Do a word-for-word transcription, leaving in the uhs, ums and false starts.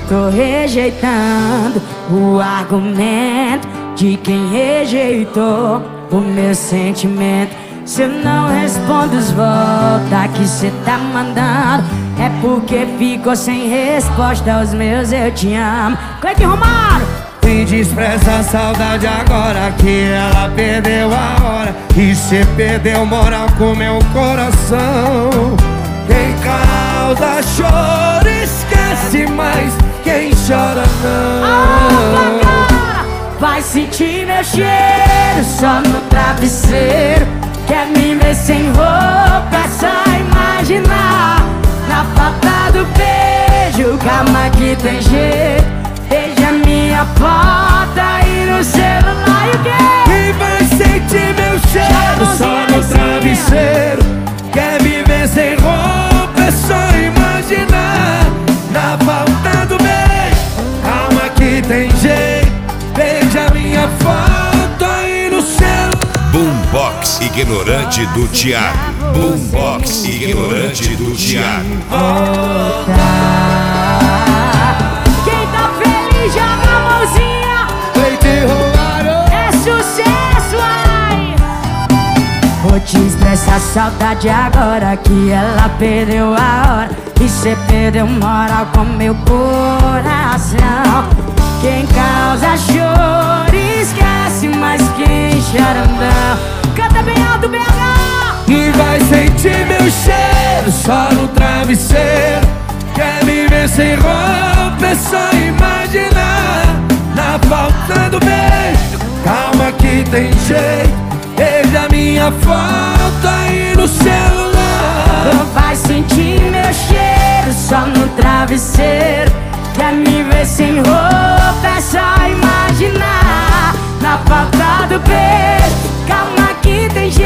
tô rejeitando o argumento de quem rejeitou o meu sentimento. Se eu não respondo os volta que cê tá mandando, é porque ficou sem resposta aos meus eu te amo. Cleiton Romário! Me despreza a saudade agora que ela perdeu a hora, e cê perdeu moral com meu coração. Quem causa choro esquece, mas quem chora não. Oh, vai sentir meu cheiro só no travesseiro. Quer me ver sem roupa, é só imaginar. Na falta do beijo, calma que tem jeito. Veja minha foto aí no celular e o quê? Quem vai sentir meu cheiro só no travesseiro? Quer me ver sem roupa, é só imaginar. Na falta do beijo, calma que tem jeito. Veja minha foto aí no celular. Boombox ignorante do Thiago. Boombox ignorante do Thiago. Quem tá feliz joga a mãozinha. Cleiton Romário. É sucesso, ai. Vou te expressar saudade agora que ela perdeu a hora, e cê perdeu moral com meu coração. Quem causa choro esquece, mas quem chora não. Canta bem alto, B H! E vai sentir meu cheiro só no travesseiro. Quer me ver sem roupa, é só imaginar. Na falta do beijo, calma que tem jeito. Veja minha foto aí no celular. Não vai sentir meu cheiro só no travesseiro. Quer me ver sem roupa, é só imaginar. Na falta do beijo, calma que tem jeito.